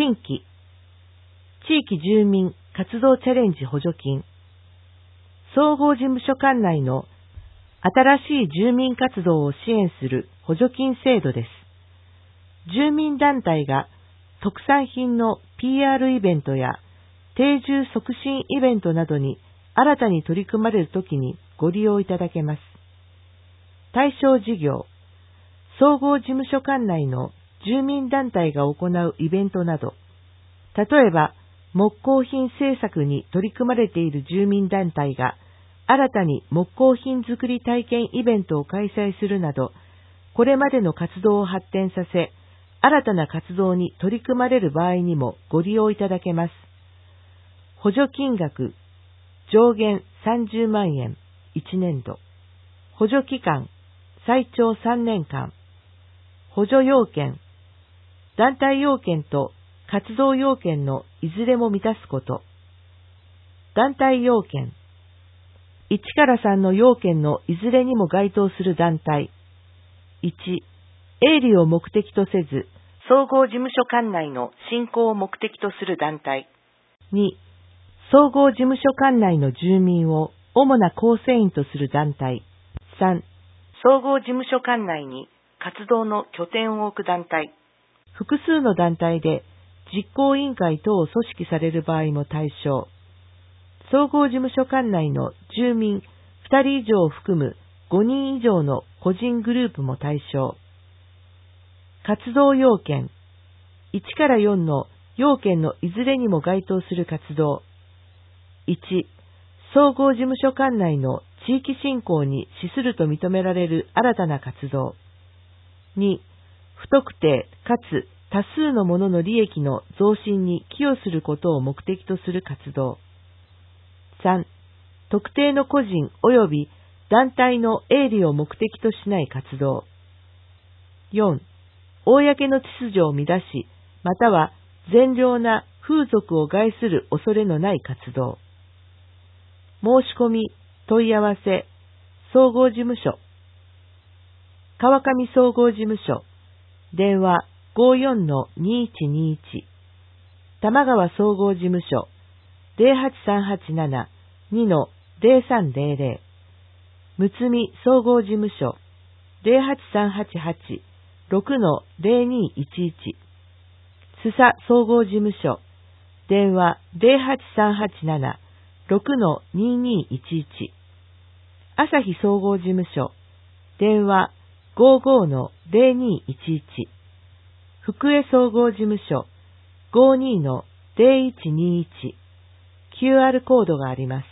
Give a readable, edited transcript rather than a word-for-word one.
新規、地域住民活動チャレンジ補助金、総合事務所管内の新しい住民活動を支援する補助金制度です。住民団体が特産品の PR イベントや定住促進イベントなどに新たに取り組まれるときにご利用いただけます。対象事業、総合事務所管内の住民団体が行うイベントなど、例えば木工品製作に取り組まれている住民団体が新たに木工品作り体験イベントを開催するなど、これまでの活動を発展させ、新たな活動に取り組まれる場合にもご利用いただけます。補助金額、上限30万円、1年度。補助期間、最長3年間。補助要件、団体要件と活動要件のいずれも満たすこと。団体要件、1から3の要件のいずれにも該当する団体。1、営利を目的とせず、総合事務所管内の振興を目的とする団体。2、総合事務所管内の住民を主な構成員とする団体。3、総合事務所管内に活動の拠点を置く団体。複数の団体で実行委員会等を組織される場合も対象。総合事務所管内の住民2人以上を含む5人以上の個人グループも対象。活動要件、1から4の要件のいずれにも該当する活動。1、総合事務所管内の地域振興に資すると認められる新たな活動。2、不特定かつ多数の者の利益の増進に寄与することを目的とする活動。3、特定の個人及び団体の営利を目的としない活動。4、公の秩序を乱し、または善良な風俗を害する恐れのない活動。申し込み、問い合わせ、総合事務所。川上総合事務所、電話 54-2121。玉川総合事務所、08387-2-0300。むつみ総合事務所、08388-6-0211。須佐総合事務所、電話 08387-6-2211。朝日総合事務所、電話 55-0211。福江総合事務所、52-0121。QR コードがあります。